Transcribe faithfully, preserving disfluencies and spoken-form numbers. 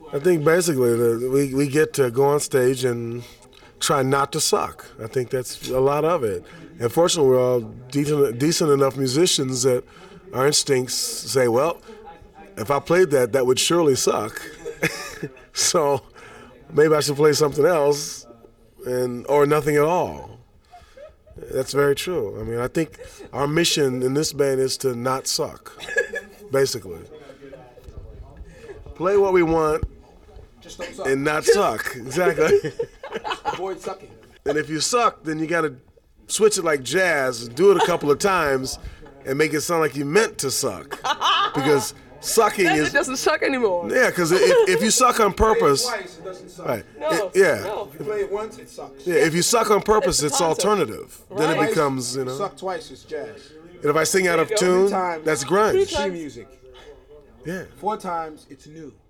I think basically the, we, we get to go on stage and try not to suck. I think that's a lot of it. And fortunately, we're all decent, decent enough musicians that our instincts say, well, if I played that, that would surely suck. So maybe I should play something else, and or nothing at all. That's very true. I mean, I think our mission in this band is to not suck, basically. Play what we want Just don't suck. and not suck. Exactly. Avoid sucking. And if you suck, then you got to switch it like jazz, do it a couple of times, and make it sound like you meant to suck. Because sucking Then is it doesn't suck anymore. yeah. Because if, if you suck on purpose, Play it twice, it doesn't suck. right? No, it- yeah. no. You play it once, it sucks. Yeah, if you suck on purpose, It's it's the concept. alternative. Then it Right. becomes, you know. Suck twice, it's jazz. And if I sing out of There you go. tune, Three times. that's Three grunge. times. Sheet music. Yeah. Four times, it's new.